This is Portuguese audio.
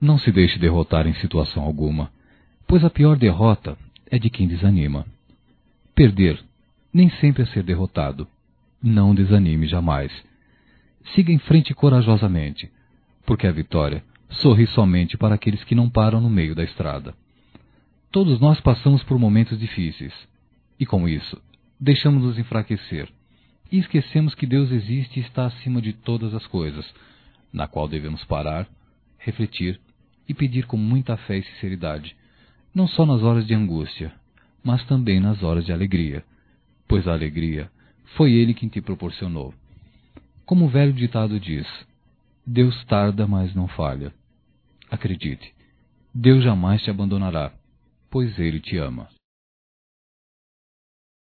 Não se deixe derrotar em situação alguma, pois a pior derrota é de quem desanima. Perder nem sempre é ser derrotado. Não desanime jamais. Siga em frente corajosamente, porque a vitória sorri somente para aqueles que não param no meio da estrada. Todos nós passamos por momentos difíceis, e com isso, deixamos-nos enfraquecer, e esquecemos que Deus existe e está acima de todas as coisas, na qual devemos parar, refletir e pedir com muita fé e sinceridade, não só nas horas de angústia, mas também nas horas de alegria, pois a alegria foi Ele quem te proporcionou. Como o velho ditado diz, Deus tarda, mas não falha. Acredite, Deus jamais te abandonará, pois Ele te ama.